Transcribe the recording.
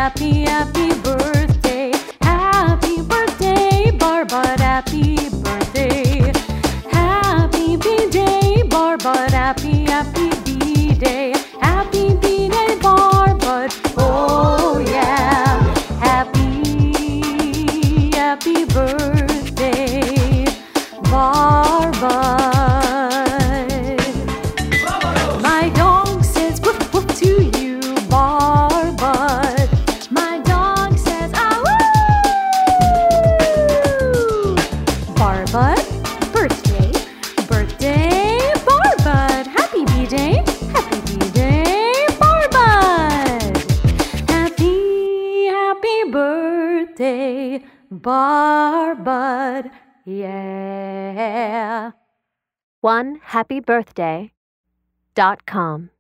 happy, happy birthday. Happy birthday, Barbara, happy birthday. Happy B-Day, Barbara, happy, happy B-Day. Happy B-Day, Barbara, oh yeah. Happy, happy birthday, Barbara. My dog says woof woof to you, Barbara. My dog says ah woo. Barbara, birthday, birthday, Barbara. Happy B-Day, happy B-Day, Barbara. Happy, happy birthday, Barbara. Yeah. OneHappyBirthday.com